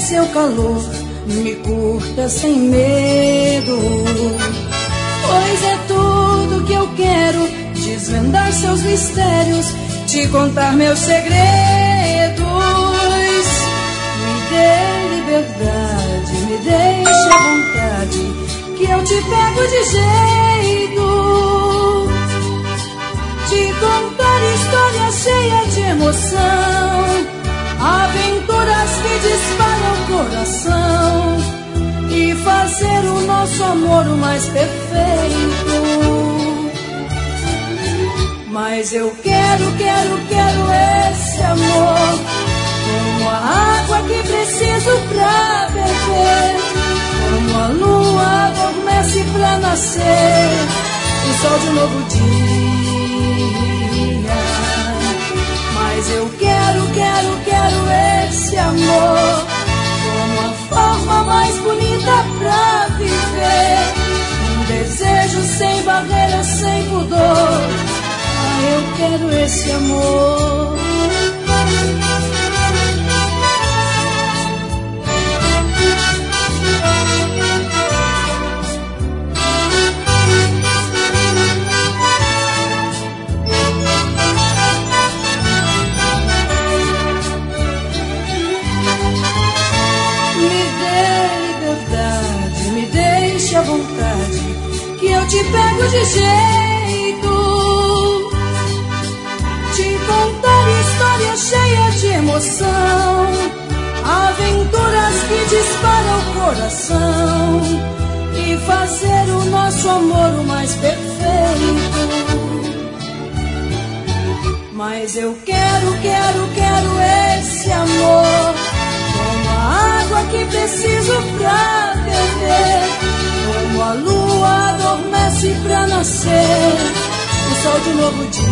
seu calor me curta sem medo. Pois é tudo que eu quero, desvendar seus mistérios, te contar meus segredos. Me dê liberdade, me deixe à vontade, que eu te pego de jeito. Te contar história cheia de emoção, aventuras que disparam o coração, e fazer o nosso amor o mais perfeito. Mas eu quero esse amor, como a água que preciso pra beber, como a lua adormece pra nascer, o sol de um novo dia. Mas eu quero esse amor, como a forma mais bonita pra viver, um desejo sem barreiras, sem pudor. Ah, eu quero esse amor. À vontade, que eu te pego de jeito. Te contar história cheia de emoção, aventuras que disparam o coração, e fazer o nosso amor o mais perfeito. Mas eu quero esse amor, como a água que preciso pra beber, como a lua adormece pra nascer, o sol de um novo dia.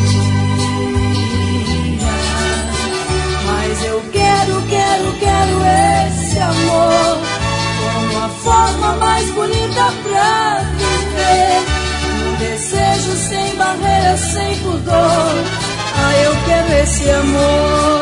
Mas eu quero esse amor, como a forma mais bonita pra viver, um desejo sem barreiras, sem pudor. Ah, eu quero esse amor.